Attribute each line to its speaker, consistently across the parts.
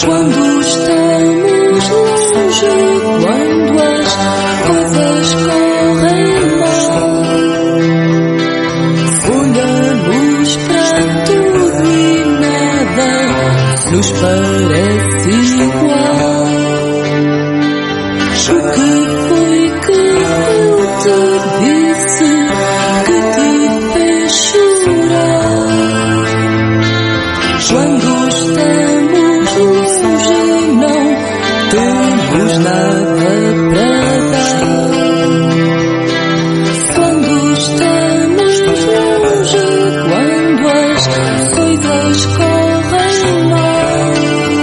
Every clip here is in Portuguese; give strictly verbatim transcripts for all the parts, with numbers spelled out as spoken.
Speaker 1: Quando estamos longe, quando as coisas correm mal, olhamos para tudo e nada nos parece igual. O que foi que eu te disse que te fez chorar? Quando estamos longe não temos nada para dar. Quando estamos longe, quando as coisas correm mal,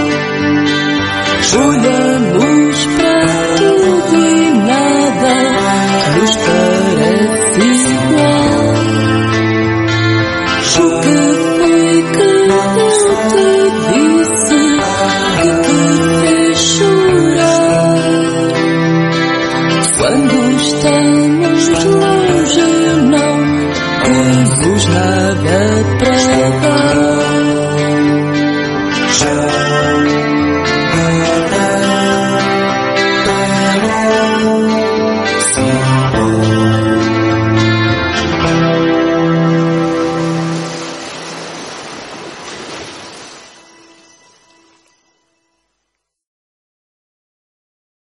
Speaker 1: olhamos para tudo e nada nos parece igual. O que foi que eu te disse que te fez chorar? Quando estamos longe não temos nada para dar.